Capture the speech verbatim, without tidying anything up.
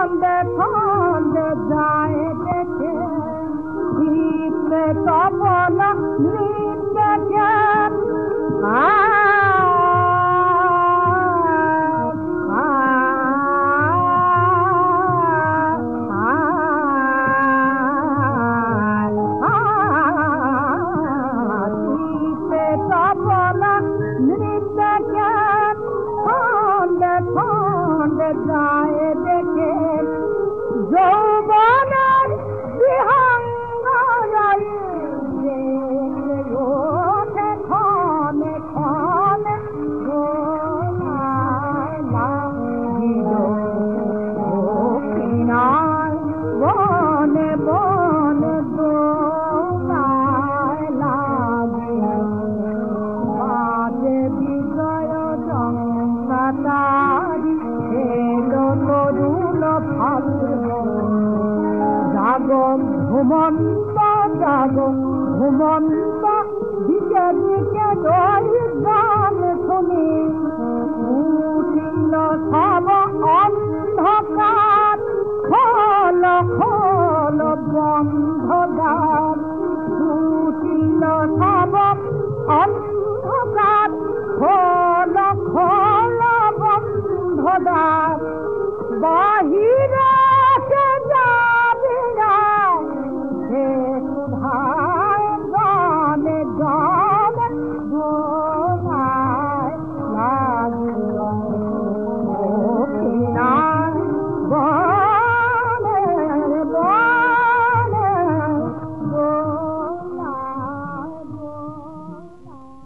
খন্দে খন্দে যায় দেখে শীতে তপন দেখে যায় দেখে যৌবনের বিহঙ্গায় ওঠে ক্ষণে ক্ষণে বনে বনে দোলায় লাগে বাজে বিজয় জঙ্গতারি জাগো ঘুমন্ত জাগো ঘুমন্ত দিকে দিকে দই গান শুনি উঠিল সব অন্ধকার খোল খোল বন্ধ দ্বার